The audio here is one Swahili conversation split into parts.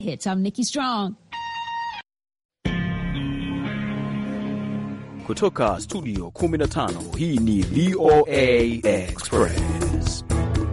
Hits. I'm Nikki Strong. Kutoka studio 15, hii ni VOA Express.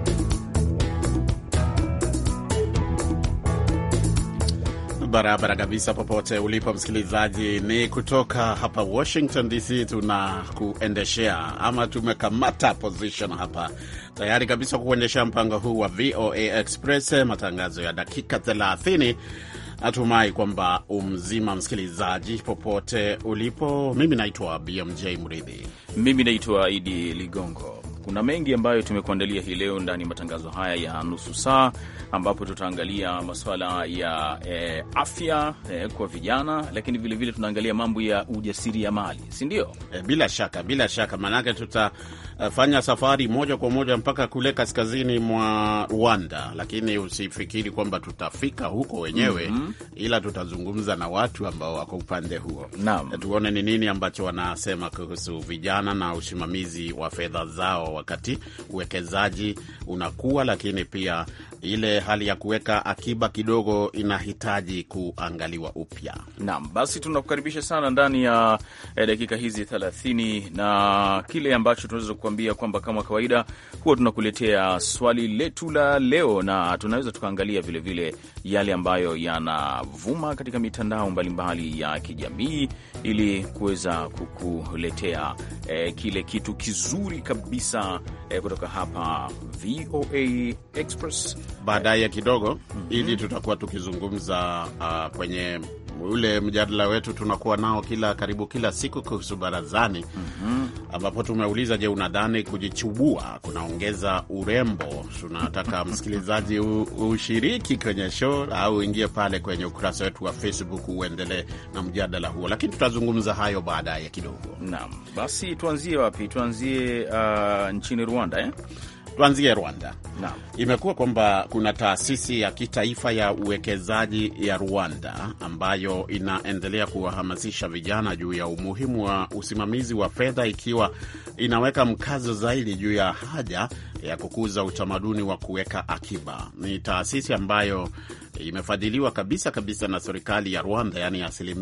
Barabara kabisa popote ulipo msikilizaji, ni kutoka hapa Washington DC. Tunakuendeshea ama tumekamata position hapa tayari kabisa kuendesha mpango huu wa VOA Express, matangazo ya dakika 30. Natumai kwamba umzima msikilizaji popote ulipo. Mimi naitwa BMJ Mridhi. Mimi naitwa Idi Ligongo. Kuna mengi ambayo tumekuandalia hii leo ndani ya matangazo haya ya nusu saa, ambapo tutaangalia masuala ya afya kwa vijana, lakini vilevile tunaangalia mambo ya ujasiriamali, si ndio? Bila shaka manake tutafanya safari moja kwa moja mpaka kule kaskazini mwa Rwanda, lakini usifikiri kwamba tutafika huko wenyewe, ila tutazungumza na watu ambao wako upande huo. Tuone ni nini ambacho wanasema kuhusu vijana na usimamizi wa fedha zao wakati uwekezaji unakuwa, lakini pia ile hali ya kuweka akiba kidogo inahitaji kuangaliwa upya. Naam, basi tunakukaribisha sana ndani ya dakika hizi 30, na kile ambacho tunaweza kukuambia kwamba kama kawaida huwa tunakuletea swali letu la leo, na tunaweza tukaangalia vile vile yale ambayo yanavuma katika mitandao mbalimbali ya kijamii ili kuweza kukuletea kile kitu kizuri kabisa kutoka hapa VOA Express. Baadaye kidogo ili tutakuwa tukizungumza kwenye ule mjadala wetu tunakuwa nao karibu kila siku kuhusu barazani, ambapo tumeuliza, je, unadhani kujichubua kunaongeza urembo? Tunataka msikilizaji ushiriki kwenye show au uingie pale kwenye ukurasa wetu wa Facebook uendelee na mjadala huo, lakini tutazungumza hayo baadaye kidogo. Naam, basi tuanzie wapi? Tuanzie nchini Rwanda, Tuanzie Rwanda. Naam. Imekuwa kwamba kuna taasisi ya kitaifa ya uwekezaji ya Rwanda ambayo inaendelea kuwahamasisha vijana juu ya umuhimu wa usimamizi wa fedha, ikiwa inaweka mkazo zaidi juu ya haja ya kukuza utamaduni wa kuweka akiba. Ni taasisi ambayo imefadhiliwa kabisa na serikali ya Rwanda, yani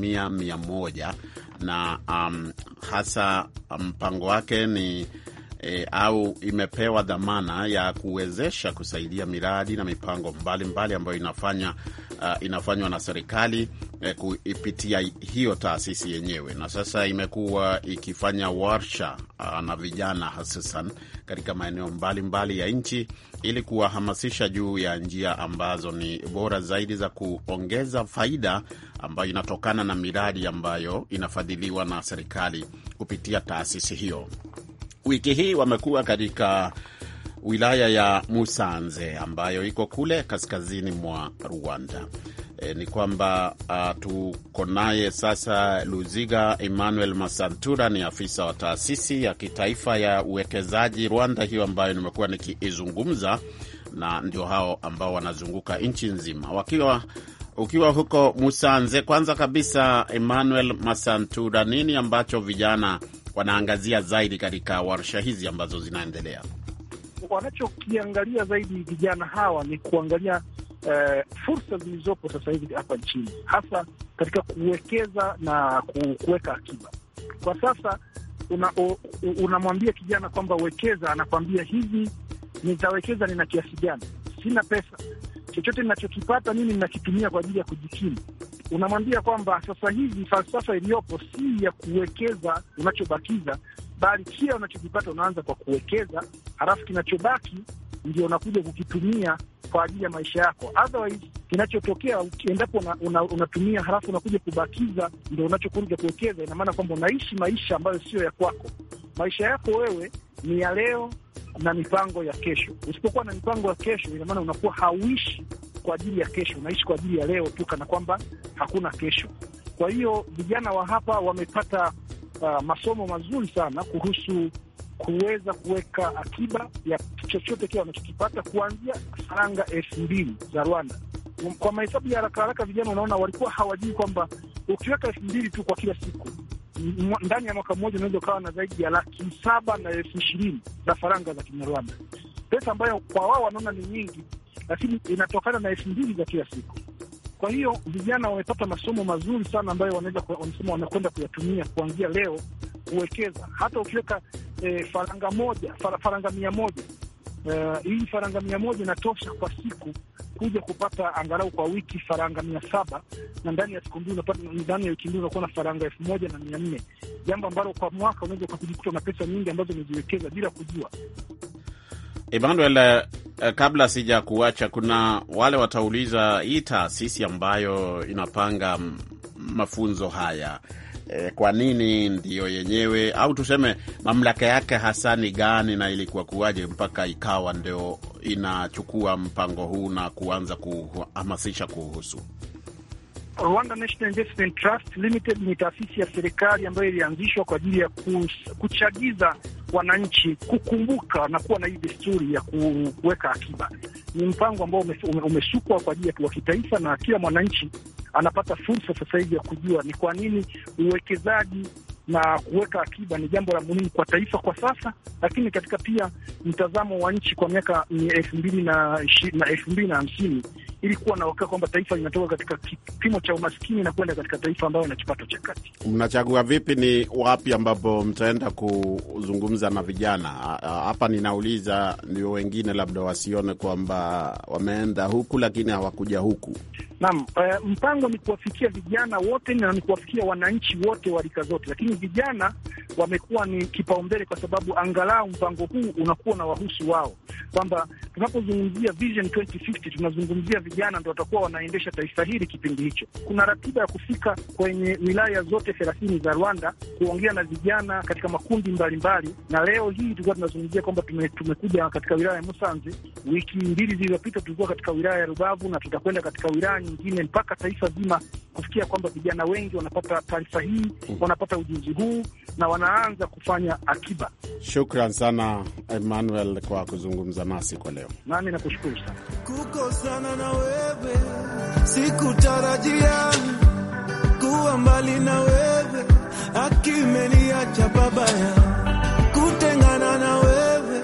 100%, na hasa mpango wake ni au imepewa dhamana ya kuwezesha kusaidia miradi na mipango mbalimbali ambayo inafanywa na serikali kuipitia hiyo taasisi yenyewe. Na sasa imekuwa ikifanya warsha na vijana hususan katika maeneo mbalimbali ya nchi ili kuwahamasisha juu ya njia ambazo ni bora zaidi za kuongeza faida ambayo inatokana na miradi ambayo inafadhiliwa na serikali kupitia taasisi hiyo. Wiki hii wamekuwa katika wilaya ya Musanze ambayo iko kule kaskazini mwa Rwanda. Ni kwamba tuko naye sasa Luziga Emmanuel Masantura, ni afisa wa taasisi ya kitaifa ya uwekezaji Rwanda hiyo ambayo nimekuwa nikiizungumza, na ndio hao ambao wanazunguka nchi nzima. Ukiwa huko Musanze, kwanza kabisa Emmanuel Masantura, nini ambacho vijana wanaangazia zaidi katika warsha hizi ambazo zinaendelea? Wanachokiangalia zaidi vijana hawa ni kuangalia fursa zilizopo sasa hivi hapa nchini, hasa katika kuwekeza na kuweka akiba. Kwa sasa unamwambia kijana kwamba wekeza, anakwambia hivi, nitawekeza nina kiasi gani? Sina pesa, chochote ninachokipata mimi ninakitumia kwa ajili ya kujikimu. Unamwambia kwamba sasa hivi falsafa iliyopo si ya kuwekeza unachobakiza, bali kila unachokipata unaanza kwa kuwekeza, halafu kinachobaki ndio unakuja kukitumia kwa ajili ya maisha yako. Otherwise kinachotokea endapo unatumia halafu unakuja kubakiza ndio unachokuja kuwekeza, ina maana kwamba unaishi maisha ambayo sio ya kwako. Maisha yako wewe ni ya leo na mipango ya kesho. Usipokuwa na mipango ya kesho, ina maana unakuwa hauishi kwa ajili ya kesho, unaishi kwa ajili ya leo tu, kana kwamba hakuna kesho. Kwa hiyo vijana wa hapa wamepata masomo mazuri sana kuhusu kuweza kuweka akiba ya chochote kile wanachokipata kuanzia faranga 2,000 za Rwanda. Kwa mahesabu ya haraka vijana unaona walikuwa hawajui kwamba ukiweka 2,000 tu kwa kila siku, ndani ya mwaka mmoja unaweza ukawa na zaidi ya 700,000 na 20,000 za faranga za Kinyarwanda, pesa ambayo kwa wao wanaona ni nyingi, lakini inatokana na 2,000 za kila siku. Kwa hiyo vijana wamepata masomo mazuri sana ambayo wanasema wanakwenda kuyatumia kuanzia leo kuwekeza. Hata ukiweka faranga 100, hii faranga 100 inatosha kwa siku kuja kupata angalau kwa wiki faranga 700, na ndani ya siku mbili unapata, ndani ya wiki mbili unakuwa na faranga 1400, jambo ambalo kwa mwaka unaweza kujikuta na pesa nyingi ambazo umejiwekeza bila kujua. Emmanuel, kabla sija kuacha, kuna wale watauliza hii taasisi ambayo inapanga mafunzo haya, kwa nini ndiyo yenyewe, au tuseme mamlaka yake hasa ni gani, na ilikuwa kuwaje mpaka ikawa ndio inachukua mpango huu na kuanza kuhamasisha kuhusu? Rwanda National Investment Trust Limited ni taasisi ya serikali ambayo ilianzishwa kwa ajili ya kuchagiza wananchi kukumbuka na kuwa na hii desturi ya kuweka akiba. Ni mpango ambao umesukwa kwa ajili ya kitaifa, na kila mwananchi anapata fursa sasa hivi ya kujua ni kwa nini uwekezaji na kuweka akiba ni jambo la muhimu kwa taifa kwa sasa, lakini katika pia mtazamo wa nchi kwa miaka 2020 na 2050 ili kuwa na uhakika kwamba taifa linatoka katika kipimo cha umaskini na kwenda katika taifa ambayo ina kipato cha kati. Mnachagua vipi ni wapi ambapo mtaenda kuzungumza na vijana? Hapa ninauliza ndio wengine labda wasione kwamba wameenda huku lakini hawakuja huku. Naam, mpango ni kuwafikia vijana wote na ni kuwafikia wananchi wote wa rika zote, lakini vijana wamekuwa ni kipaumbele kwa sababu angalau mpango huu unakuwa na wahusu wao, kwamba tunapozungumzia Vision 2050 tunazungumzia vijana ndio watakuwa wanaendesha taifa hili kipindi hicho. Kuna ratiba ya kufika kwenye wilaya zote 30 za Rwanda kuongea na vijana katika makundi mbalimbali, na leo hii tulikuwa tunazungumzia kwamba tumekuja katika wilaya ya Musanze. Wiki 2 zilizopita tulikuwa katika wilaya ya Rubavu na tutakwenda katika wilaya nyingine mpaka taifa zima kufikia kwamba vijana wengi wanapata taarifa hii, wanapata ujuzi huu na wanaanza kufanya akiba. Shukran sana Emmanuel kwa kuzungumza nasi kwa leo. Nami nakushukuru sana. Kukosana na wewe sikutarajia, kuwa mbali na wewe akimeniacha babaya, kutengana na wewe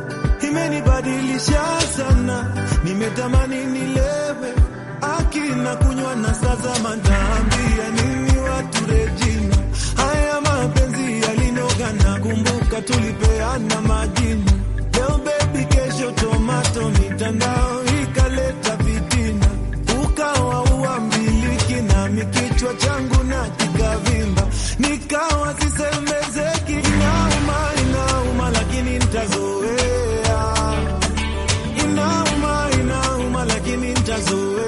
imenibadilisha sana, nimetamani nilewe akina kunywa na sasa mataambia nini watu Regina, haya mapenzi yalinoga na kumbuka tulipeana majini, leo baby kesho tomato, mitandao ikaleta vitina, ukawa uambiliki na mikichwa changu na kikavimba, nikawa sisemezeki, inauma lakini nitazoea, inauma lakini nitazoea,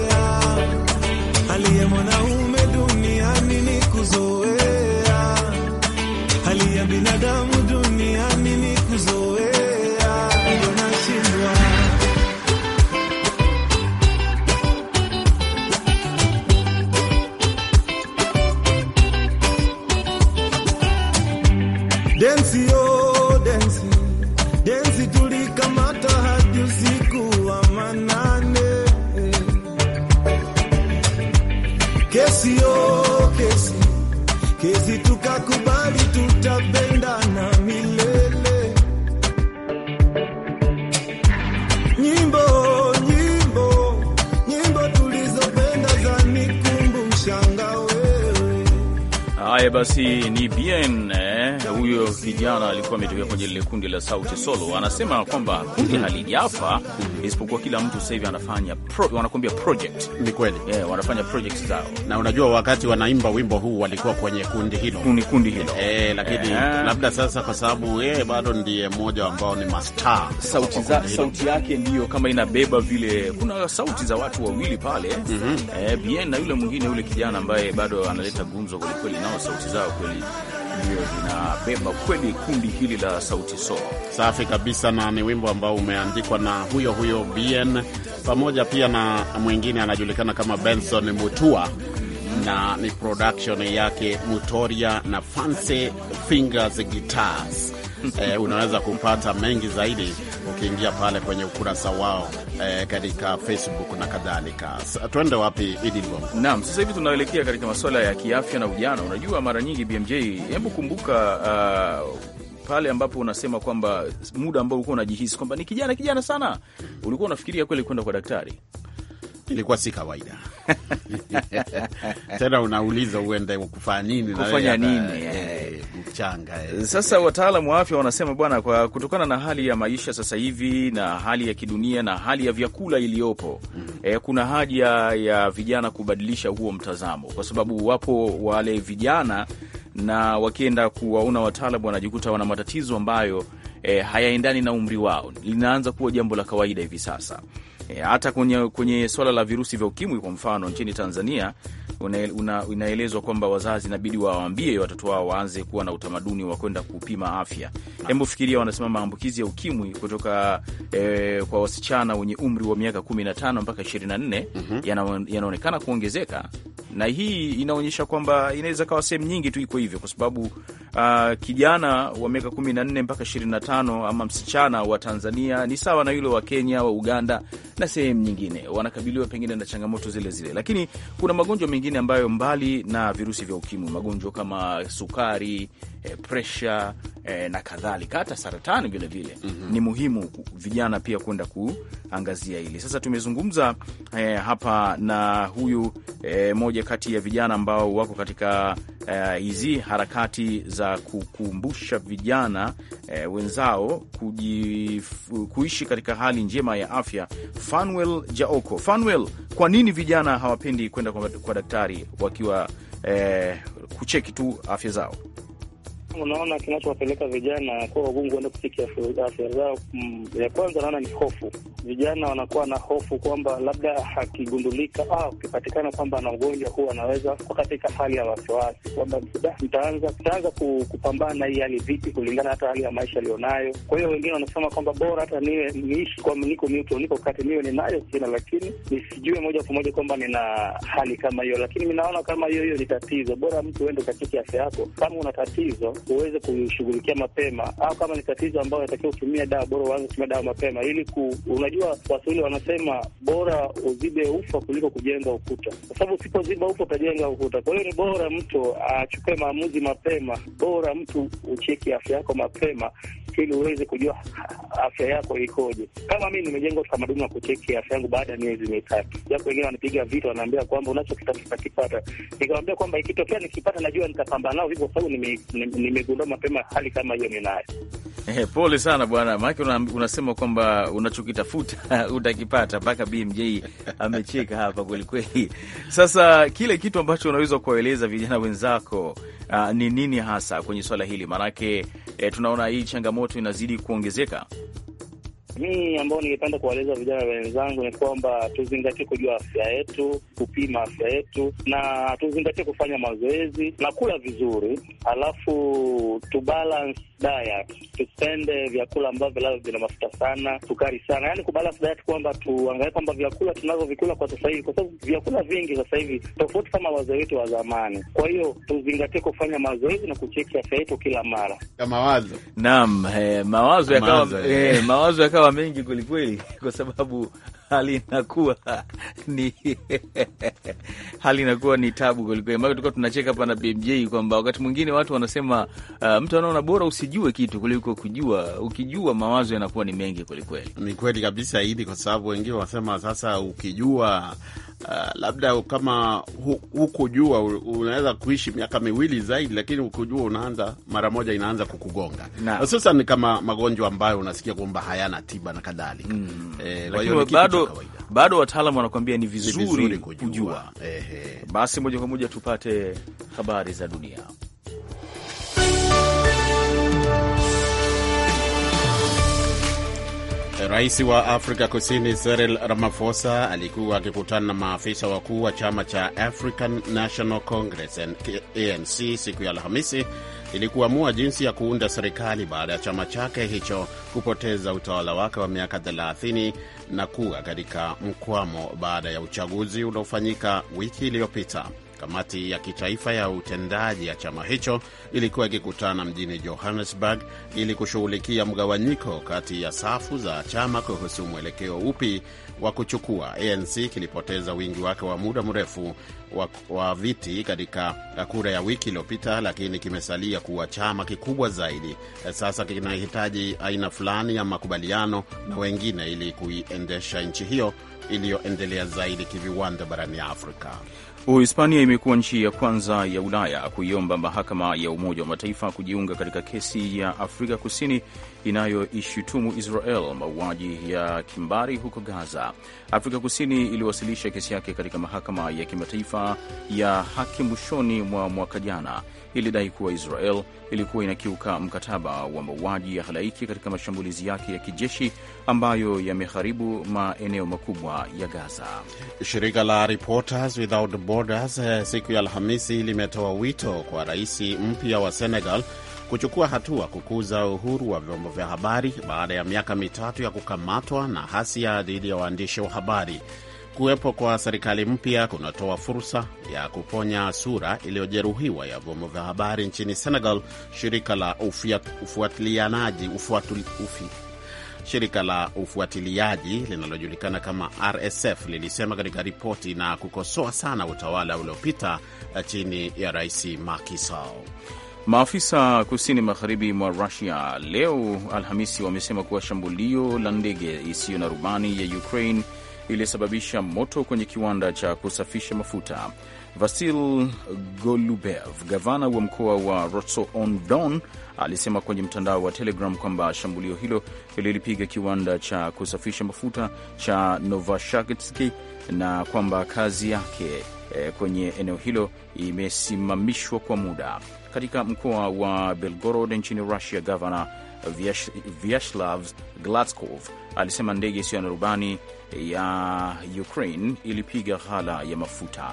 hali mwanaume duniani ni kuzoea, hali ya binadamu duniani ni kuzoea, ndio nashindwa. Densi yo densi tulikamata hadi usiku wa manane, kesi yo kesi tukakubali tutapendana milele, nyimbo tulizopenda za nikumbushanga wewe. Haya basi, ni Bien huyo kijana alikuwa ametokea kwenye lile kundi la Sauti Solo. Anasema kwamba kundi halijafa isipokuwa kila mtu sasa hivi anafanya wanakuambia project. Ni kweli. Wanafanya projects zao. Na unajua wakati wanaimba wimbo huu walikuwa kwenye kundi hilo. Kundi hilo. Lakini labda sasa kwa sababu bado ndiye mmoja ambao ni master. Sauti yake ndiyo kama inabeba vile. Kuna sauti za watu wawili pale. Bien na yule mwingine, yule kijana ambaye bado analeta gumzo kwa kweli, nao sauti zao kweli ndio zinabeba kweli kundi hili la Sauti Sol. Safi kabisa, na ni wimbo ambao umeandikwa na huyo Bien pamoja pia na mwingine anajulikana kama Benson Mutua, na ni production yake Mutoria na Fancy Fingers Guitars. Unaweza kupata mengi zaidi ukiingia pale kwenye ukurasa wao katika Facebook na kadhalika. Twende wapi Idi Ligongo? Naam, sasa hivi tunaelekea katika masuala ya kiafya na ujana. Unajua mara nyingi BMJ, hebu kumbuka pale ambapo unasema kwamba muda ambao ulikuwa unajihisi kwamba ni kijana sana, ulikuwa unafikiria kweli kwenda kwa daktari? ilikuwa si kawaida. Tena unauliza uende kufanya nini mchanga. Sasa wataalamu wa afya wanasema bwana, kwa kutokana na hali ya maisha sasa hivi na hali ya kidunia na hali ya vyakula iliyopo, kuna haja ya vijana kubadilisha huo mtazamo, kwa sababu wapo wale vijana na wakienda kuwaona wataalamu wanajikuta wana matatizo ambayo hayaendani na umri wao. Linaanza kuwa jambo la kawaida hivi sasa. Hata kwenye swala la virusi vya ukimwi kwa mfano nchini Tanzania inaelezwa kwamba wazazi inabidi wawaambie watoto wao waanze kuwa na utamaduni wa kwenda kupima afya. Hebu fikiria, wanasema maambukizi ya ukimwi kutoka kwa wasichana wenye umri wa miaka 15 mpaka 24 yanaonekana kuongezeka, na hii inaonyesha kwamba inaweza kawa sehemu nyingi tu iko hivyo, kwa sababu kijana wa miaka 14 mpaka 25 ama msichana wa Tanzania ni sawa na yule wa Kenya, wa Uganda na sehemu nyingine, wanakabiliwa pengine na changamoto zile zile. Lakini kuna magonjwa mengine ambayo mbali na virusi vya ukimwi, magonjwa kama sukari, presha na kadhalika, hata saratani vile vile ni muhimu vijana pia kwenda kuangazia hili. Sasa tumezungumza hapa na huyu moja kati ya vijana ambao wako katika hizi harakati za kukumbusha vijana wenzao kuishi katika hali njema ya afya. Fanuel Jaoko. Fanuel, kwa nini vijana hawapendi kwenda kwa daktari wakiwa kucheki tu afya zao? Unaona, kinachowapeleka vijana kwa wagungu kwenda kucheki afya zao, ya kwanza naona ni hofu. Vijana wanakuwa na hofu kwamba labda akigundulika ukipatikana kwamba ana ugonjwa huu, anaweza kuwa katika hali ya wasiwasi kwamba nitaanza kupambana na hii hali vipi, kulingana hata hali ya maisha alionayo. Kwa hiyo wengine wanasema kwamba bora hata niishi kwa niko kati niwe ninayo sina, lakini nisijue moja kwa moja kwamba nina hali kama hiyo. Lakini mimi naona kama hiyo ni tatizo. Bora mtu uende ukacheki afya yako, kama una tatizo uweze kushughulikia mapema, au kama ni tatizo ambayo unatakiwa kutumia dawa, bora uanze kutumia dawa mapema, ili unajua Waswahili wanasema bora uzibe ufa kuliko kujenga ukuta, kwa sababu usipoziba ufa utajenga ukuta. Kwa hiyo ni bora mtu achukue maamuzi mapema, bora mtu ucheki afya yako mapema ili uweze kujua afya yako ikoje. Kama mimi nimejenga utamaduni wa kucheki afya yangu baada ya miezi 3. Japo wengine wanipiga vita, wanaambia kwamba unachokitafuta kipata. Nikamwambia kwamba ikitokea nikipata najua nitapambana nao hivyo, sababu nimegundua mapema hali kama hiyo ninayo. Pole sana bwana, maana unasema kwamba unachokitafuta utakipata. Mpaka BMJ amecheka hapa kweli kweli. Sasa kile kitu ambacho unaweza kuwaeleza vijana wenzako ni nini hasa kwenye swala hili? Maanake tunaona hii changamoto inazidi kuongezeka. Mimi ambao ningependa kuwaeleza vijana wenzangu ni kwamba tuzingatie kujua afya yetu, kupima afya yetu, na tuzingatie kufanya mazoezi na kula vizuri, alafu balance diet. Tusipende vyakula ambavyo labda vina mafuta sana, sukari sana. Yaani kubalance diet kwamba tuangalie kwamba vyakula tunavyovikula kwa sasa hivi, kwa sababu vyakula vingi sasa hivi tofauti kama wazee wetu wa zamani. Kwa hiyo tuzingatie kufanya mazoezi na kucheki afya yetu kila mara. Mawazo. Naam, mawazo yakawa mengi kweli kweli, kwa sababu hali inakuwa ni tabu kweli kweli. Maana tulikuwa tunacheka hapa na BMJ kwamba wakati mwingine watu wanasema mtu anaona bora usijue kitu kuliko kujua. Ukijua mawazo yanakuwa ni mengi kweli kweli. Ni kweli kabisa hili, kwa sababu wengine wanasema sasa ukijua labda kama hukujua unaweza kuishi miaka 2 zaidi, lakini ukujua unaanza mara moja inaanza kukugonga. Sasa ni kama magonjwa ambayo unasikia kwamba hayana tiba na kadhalika. Lakini bado wataalamu wanakuambia ni vizuri kujua. Basi moja kwa moja tupate habari za dunia. Rais wa Afrika Kusini Cyril Ramaphosa alikuwa akikutana na maafisa wakuu wa chama cha African National Congress ANC siku ya Alhamisi ili kuamua jinsi ya kuunda serikali baada ya chama chake hicho kupoteza utawala wake wa miaka 30 na kuwa katika mkwamo baada ya uchaguzi uliofanyika wiki iliyopita. Kamati ya kitaifa ya utendaji ya chama hicho ilikuwa ikikutana mjini Johannesburg ili kushughulikia mgawanyiko kati ya safu za chama kuhusu mwelekeo upi wa kuchukua. ANC kilipoteza wingi wake wa muda mrefu wa viti katika kura ya wiki iliyopita, lakini kimesalia kuwa chama kikubwa zaidi. Sasa kinahitaji aina fulani ya makubaliano na wengine ili kuiendesha nchi hiyo iliyoendelea zaidi kiviwanda barani Afrika. Uhispania imekuwa nchi ya kwanza ya Ulaya kuiomba mahakama ya Umoja wa Mataifa kujiunga katika kesi ya Afrika Kusini inayoishutumu Israel mauaji ya kimbari huko Gaza. Afrika Kusini iliwasilisha kesi yake katika mahakama ya kimataifa ya haki mwishoni mwa mwaka jana. Ilidai kuwa Israel ilikuwa inakiuka mkataba wa mauaji ya halaiki katika mashambulizi yake ya kijeshi ambayo yameharibu maeneo makubwa ya Gaza. Shirika la Reporters Without Borders siku ya Alhamisi limetoa wito kwa rais mpya wa Senegal kuchukua hatua kukuza uhuru wa vyombo vya habari baada ya miaka mitatu ya kukamatwa na hasia dhidi ya waandishi wa habari. Kuwepo kwa serikali mpya kunatoa fursa ya kuponya sura iliyojeruhiwa ya vyombo vya habari nchini Senegal, shirika la ufuatiliaji linalojulikana kama RSF lilisema katika ripoti, na kukosoa sana utawala uliopita chini ya Rais Macky Sall. Maafisa kusini magharibi mwa Russia leo Alhamisi wamesema kuwa shambulio la ndege isiyo na rubani ya Ukraine ilisababisha moto kwenye kiwanda cha kusafisha mafuta. Vasil Golubev, gavana wa mkoa wa Rostov-on-Don, alisema kwenye mtandao wa Telegram kwamba shambulio hilo lilipiga kiwanda cha kusafisha mafuta cha Novoshakhtinsk na kwamba kazi yake kwenye eneo hilo imesimamishwa kwa muda. Katika mkoa wa Belgorod nchini Russia, gavana Vyacheslav Gladkov alisema ndege isiyo na rubani ya Ukraine ilipiga ghala ya mafuta.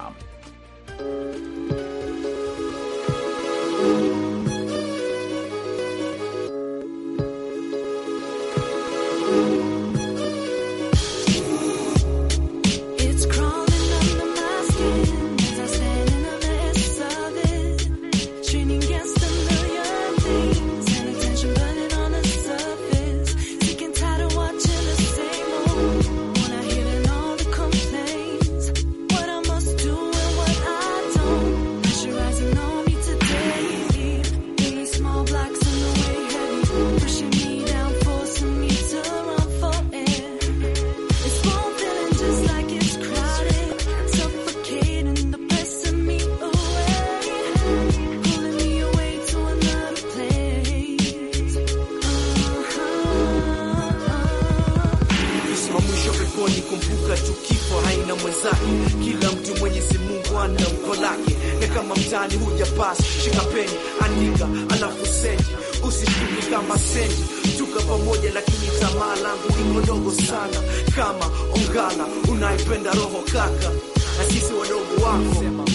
Kila mtu Mwenyezi Mungu ana mko lake, na kama mtani huja pasi shika peni andika alafu sendi, usishtuke kama sendi, tuka pamoja lakini tamaa langu iko ndogo sana, kama ongala unaipenda roho kaka, na sisi wadogo wako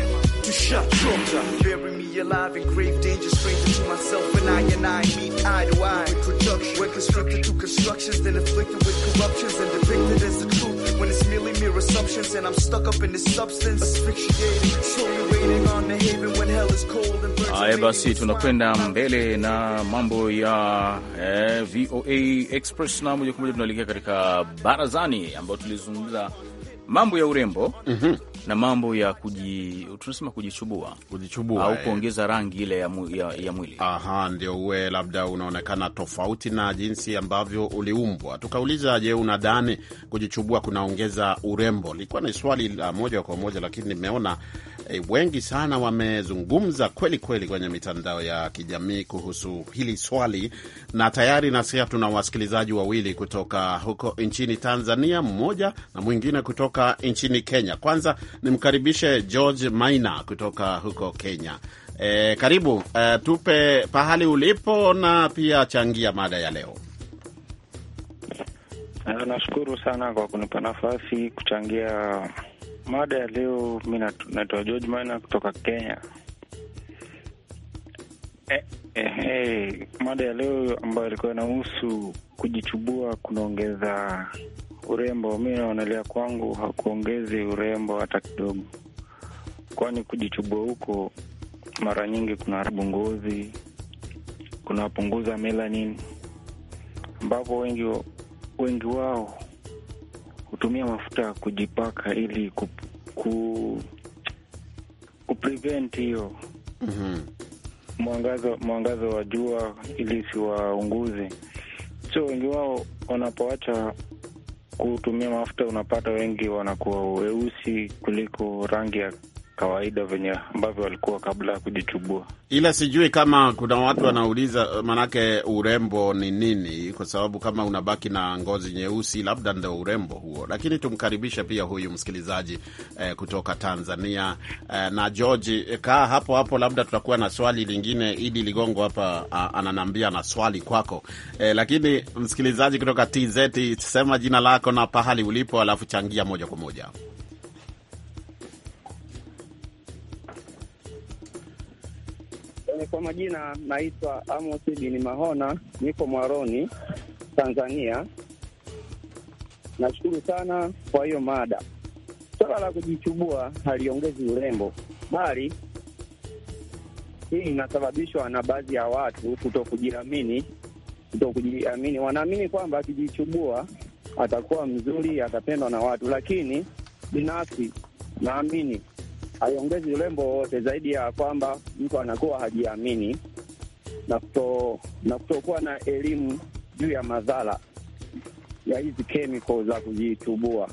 tushachoka. Bury me alive in grave danger, stranger to myself and I meet eye to eye. Reproduction, we're constructed to constructions, then afflicted with corruptions and depicted as the truth when it's merely mere assumptions, and I'm stuck up in this substance, asphyxiated, slowly waiting on the haven when hell is cold and burns. Haya basi, tunakwenda mbele na mambo ya VOA Express, na moja kwa moja tunaelekea katika barazani ambayo tulizungumza mambo ya urembo na mambo ya tunasema kujichubua au kuongeza rangi ile ya mwili. Aha, ndio uwe labda unaonekana tofauti na jinsi ambavyo uliumbwa. Tukauliza, je, unadhani kujichubua kunaongeza urembo? Likuwa ni swali la moja kwa moja, lakini nimeona wengi sana wamezungumza kweli kweli kwenye mitandao ya kijamii kuhusu hili swali, na tayari nasikia tuna wasikilizaji wawili kutoka huko nchini Tanzania, mmoja na mwingine kutoka nchini Kenya. Kwanza nimkaribishe George Maina kutoka huko Kenya. Karibu, tupe pahali ulipo na pia changia mada ya leo. Nashukuru sana kwa kunipa nafasi kuchangia mada ya leo. Mimi naitwa George Maina kutoka Kenya. Mada ya leo ambayo ilikuwa inahusu kujichubua kunaongeza urembo. Mimi naonelea kwangu hakuongezi urembo hata kidogo, kwani kujichubua huko mara nyingi kunaharibu ngozi, kunapunguza melanin, ambapo wengi wao hutumia mafuta kujipaka ili kuprevent hiyo mwangaza wa jua ili siwaunguze. So wengi wao wanapoacha kutumia mafuta, unapata wengi wanakuwa weusi kuliko rangi ya kawaida venye ambavyo walikuwa kabla ya kujichubua. Ila sijui kama kuna watu wanauliza manake urembo ni nini, kwa sababu kama unabaki na ngozi nyeusi labda ndio urembo huo. Lakini tumkaribishe pia huyu msikilizaji kutoka Tanzania. Na George, kaa hapo hapo, labda tutakuwa na swali lingine. Idi Ligongo hapa ananiambia na swali kwako. Lakini msikilizaji kutoka TZ, sema jina lako na pahali ulipo, alafu changia moja kwa moja. Kwa majina naitwa Amos bin Mahona, niko Mwaroni, Tanzania. Nashukuru sana kwa hiyo mada. Swala la kujichubua haliongezi urembo, bali hii inasababishwa na baadhi ya watu kutokujiamini. Wanaamini kwamba akijichubua atakuwa mzuri, atapendwa na watu, lakini binafsi naamini haiongezi urembo wote, zaidi ya kwamba mtu anakuwa hajiamini na kutokuwa na elimu juu ya madhara ya hizi chemicals za kujichubua.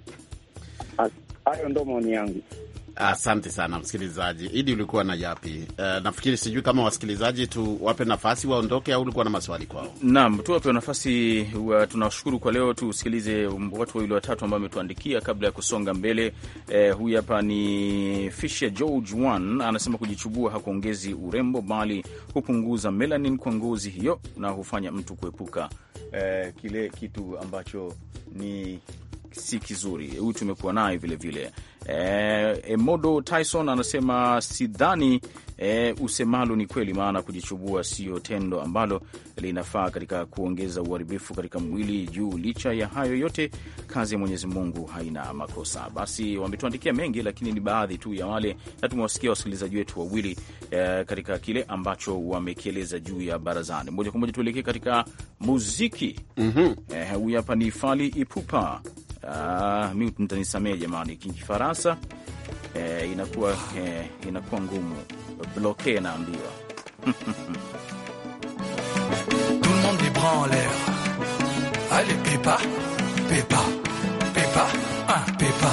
Hayo ndo maoni yangu. Asante sana msikilizaji. Idi, ulikuwa na yapi? Nafikiri sijui kama wasikilizaji tuwape nafasi waondoke au ulikuwa na maswali kwao? Naam, tuwape nafasi. Tunashukuru kwa leo. Tusikilize watu wawili watatu ambao wametuandikia kabla ya kusonga mbele. Huyu hapa ni Fisher George One, anasema kujichubua hakuongezi urembo bali hupunguza melanin kwa ngozi hiyo na hufanya mtu kuepuka kile kitu ambacho ni si kizuri. Huyu tumekuwa naye vile vile. Emodo Tyson anasema sidhani usemalo ni kweli, maana kujichubua sio tendo ambalo linafaa katika kuongeza uharibifu katika mwili juu. Licha ya hayo yote, kazi ya Mwenyezi Mungu haina makosa. Basi wametuandikia mengi, lakini ni baadhi tu ya wale, na tumewasikia wasikilizaji wetu wawili katika kile ambacho wamekieleza juu ya barazani. Moja kwa moja tuelekee katika muziki. Huyu hapa ni Fally Ipupa. Mimi mtanisamea jamani, Kifaransa inakuwa ngumu. Bloqué naambiwa. Tout le monde les bras en l'air. Allez, Pépa, Pépa, Pépa, Pépa.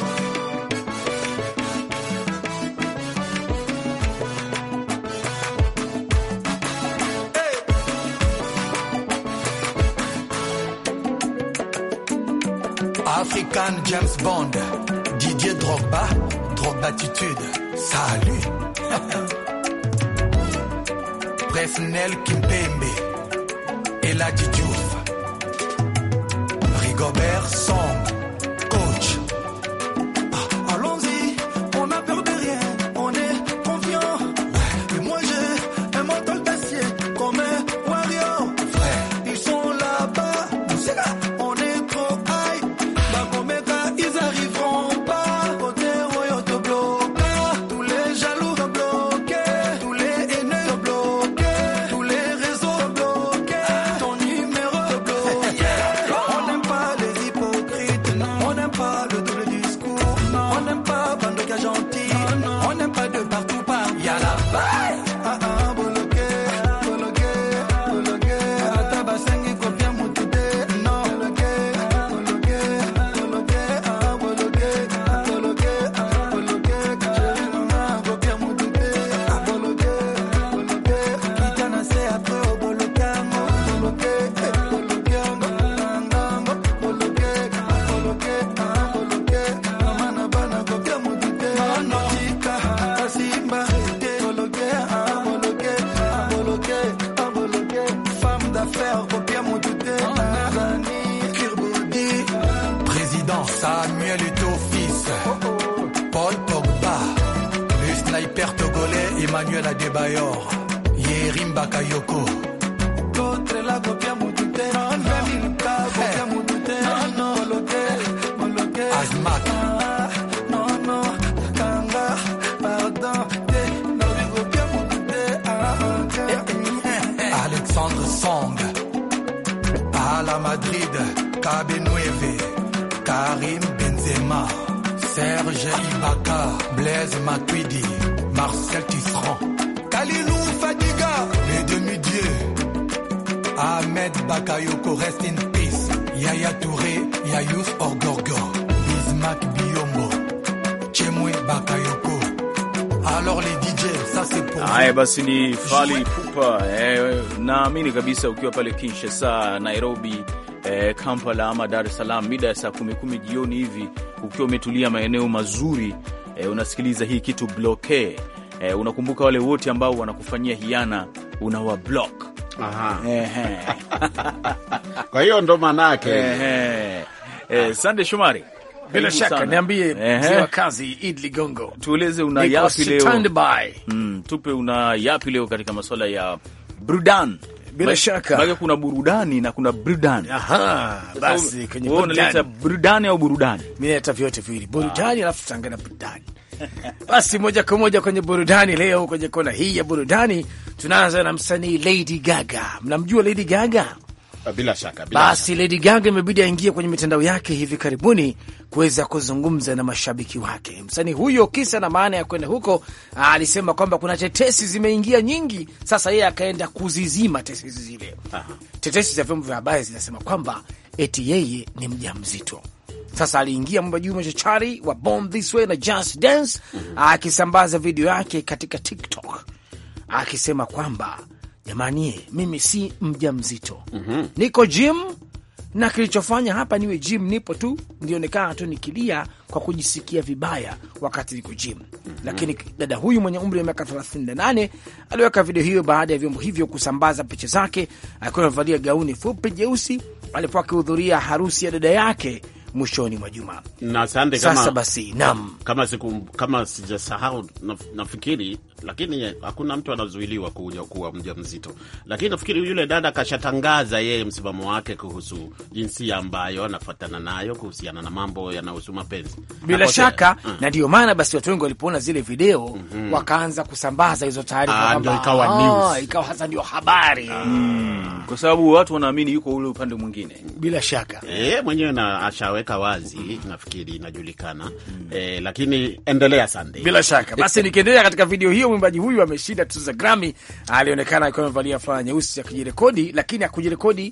African James Bond, Didier Drogba, Drogbatitude, salut. Presnel Kimpembe, Eladi Diouf, Rigobert Song, coach. Allons-y, on n'a peur de rien, on est confiant. Et moi j'ai un mental d'acier comme un warrior. Frère, ils sont là-bas, c'est là. Ils arriveront pas, côté royaume te bloquer, tous les jaloux te bloquer, tous les haineux te bloquer, tous les réseaux te bloquer, ton numéro te bloquer. On n'aime pas les hypocrites, on n'aime pas le double discours, on n'aime pas bande de gars gentils, on n'aime pas de partout par, y'a la baille. Samuel Eto'o-Fils, Paul Pogba, le sniper togolais Emmanuel Adebayor, Yerim Bakayoko. L'autre la copia mutute, copia mutute, Azmak, non, Kanga, pardon, copia mutute, Alexandre Song, à la Madrid, Cabe-Nueve, Karim Benzema, Serge Ibaka, Blaise Matuidi, Marcel Tisserand, Kalilou Fadiga, les demi-dieux, Ahmed Bakayoko, rest in peace, Yaya Touré, Yayus Orgorgo, Bismarck Biombo, Chemwe Bakayoko. Alors les DJ, ça c'est pour haya basi ni Fally Ipupa. Naamini kabisa ukiwa pale Kinshasa, Nairobi, Kampala ama Dar es Salaam mida ya saa 10 jioni hivi, ukiwa umetulia maeneo mazuri, unasikiliza hii kitu bloke. Unakumbuka wale wote ambao wanakufanyia hiana, unawa block. Aha. Kwa hiyo ndo manake. Sande Shomari, bila shaka niambie mzee kazi Idi Ligongo, tueleze una yapi leo. Tupe una yapi leo katika masuala ya burudani. Bila shaka bado kuna burudani na kuna burudani. Basi kwenye unaleta burudani au burudani? Mimi naleta vyote viwili, burudani alafu tutangana burudani. Basi moja kwa moja kwenye burudani leo, kwenye kona hii ya burudani tunaanza na msanii Lady Gaga. Mnamjua Lady Gaga? Bila shaka. Basi Lady Gaga imebidi aingie kwenye mitandao yake hivi karibuni kuweza kuzungumza na mashabiki wake. Msanii huyo kisa na maana ya kwenda huko, alisema kwamba kuna tetesi zimeingia nyingi. Sasa yeye akaenda kuzizima tetesi zile. Tetesi za vyombo vya habari zinasema kwamba eti yeye ni mjamzito. Sasa aliingia mwimbaji machachari wa Born This Way na Just Dance, akisambaza video yake katika TikTok akisema kwamba jamani, mimi si mjamzito. Niko gym na kilichofanya hapa niwe gym, nipo tu nilionekana tu nikilia kwa kujisikia vibaya wakati niko gym. Lakini dada huyu mwenye umri wa miaka 38 aliweka video hiyo baada ya vyombo hivyo kusambaza picha zake akiwa amevalia gauni fupi jeusi alipokuwa akihudhuria harusi ya dada yake mwishoni mwa juma. Na asante sasa basi, kama sijasahau, nafikiri, lakini hakuna mtu anazuiliwa kuwa mjamzito. Lakini nafikiri yule dada kashatangaza yeye msimamo wake kuhusu jinsia ambayo anafuatana nayo kuhusiana na mambo yanayohusu mapenzi. Bila shaka na ndio maana basi watu wengi walipoona zile video wakaanza kusambaza hizo taarifa, ndio ikawa news, ikawa hasa ndio habari. Kwa sababu watu wanaamini yuko ule upande mwingine. Bila shaka mwenyewe na ashaweka wazi, nafikiri inajulikana. Lakini endelea Sunday. Bila shaka basi nikiendelea katika video hiyo, mwimbaji huyu ameshinda tuzo za Grammy. Alionekana akiwa amevalia fulana nyeusi akijirekodi, lakini hakujirekodi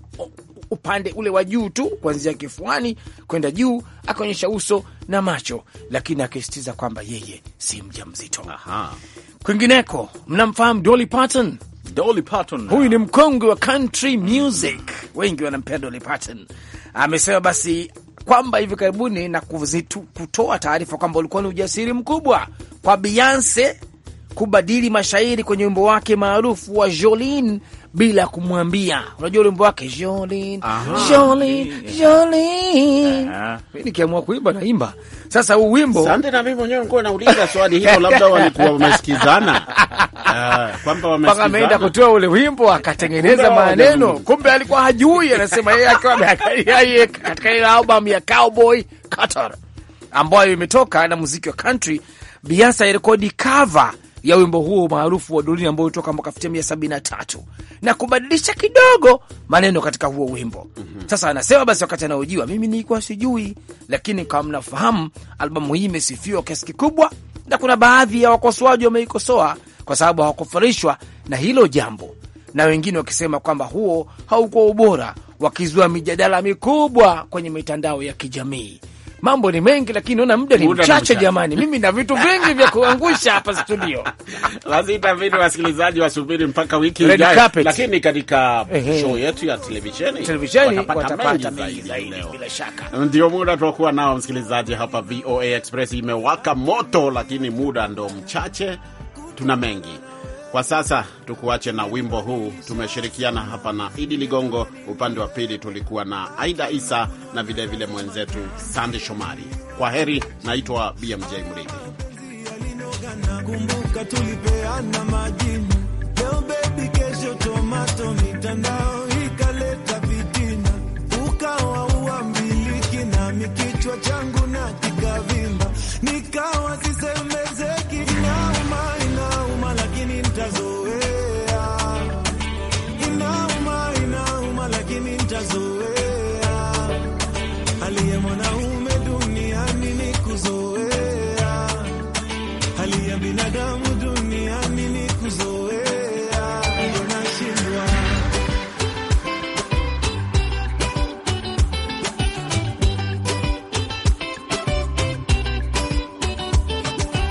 upande ule wa juu tu, kuanzia kifuani kwenda juu, akaonyesha uso na macho, lakini akisitiza kwamba yeye si mjamzito. Kwingineko, mnamfahamu Dolly Parton? Dolly Parton, huyu ni mkongwe wa country music, wengi wanampenda Dolly Parton. Amesema basi kwamba hivi karibuni na kutoa taarifa kwamba ulikuwa ni ujasiri mkubwa kwa Beyonce kubadili mashairi kwenye wimbo wake maarufu wa Jolene bila kumwambia. Unajua wimbo wake Jolene, Jolene, Jolene. Mimi nikiamua kuimba naimba. Sasa huu wimbo, asante, na mimi mwenyewe nilikuwa nauliza swali hilo, labda walikuwa wamesikizana. Kwamba wamesikizana. Ameenda kutoa ule wimbo akatengeneza maneno, kumbe alikuwa hajui. Anasema yeye akiwa katika ile album ya Cowboy Carter ambayo imetoka na muziki wa country, Beyonce alirekodi cover ya wimbo huo maarufu wa Dolly ambao ulitoka mwaka 1973 na kubadilisha kidogo maneno katika huo wimbo. Sasa anasema basi wakati anaojiwa, mimi nilikuwa sijui, lakini kama mnafahamu albamu hii imesifiwa kiasi kikubwa, na kuna baadhi ya wakosoaji wameikosoa kwa sababu hawakufurahishwa na hilo jambo, na wengine wakisema kwamba huo haukuwa ubora, wakizua mijadala mikubwa kwenye mitandao ya kijamii. Mambo ni mengi, lakini naona muda ni mchache jamani. Mimi na vitu vingi vya kuangusha hapa studio. Lazima vile wasikilizaji wasubiri mpaka wiki ijayo, lakini katika show yetu ya televisheni watapata mengi zaidi bila shaka. Ndio muda tutakuwa nao msikilizaji hapa. VOA Express imewaka moto, lakini muda ndo mchache, tuna mengi. Kwa sasa tukuache na wimbo huu. Tumeshirikiana hapa na Idi Ligongo, upande wa pili tulikuwa na Aida Isa na vile vile mwenzetu Sande Shomari. Kwa heri, naitwa BMJ Mridhi. Kumbuka tulipeana majini, leo baby kesho tomato, mitandao ikaleta vitina, ukawa uambiliki na mikichwa changu na kikavimba, nikawa sisemezeki, inauma lakini nitazoea, inauma lakini nitazoea, hali ya mwanaume duniani ni kuzoea, hali ya binadamu